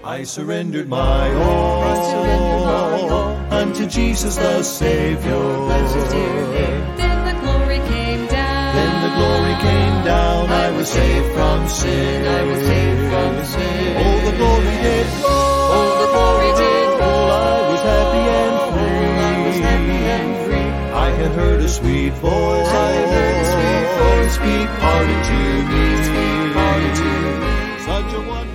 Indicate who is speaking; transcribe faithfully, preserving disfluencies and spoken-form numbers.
Speaker 1: I surrendered my all,
Speaker 2: I surrendered my all
Speaker 1: unto Jesus the Savior.
Speaker 2: Bless his dear name. Then the glory came down.
Speaker 1: Then the glory came down. I was saved from sin.
Speaker 2: I was saved from sin.
Speaker 1: Oh, the glory did roll.
Speaker 2: Oh, the glory did roll.
Speaker 1: I was happy and free.
Speaker 2: I was happy and free.
Speaker 1: I had heard a sweet voice.
Speaker 2: I had heard a sweet voice
Speaker 1: speak pardon to me.
Speaker 2: Speak pardon to me.
Speaker 1: Such a wonderful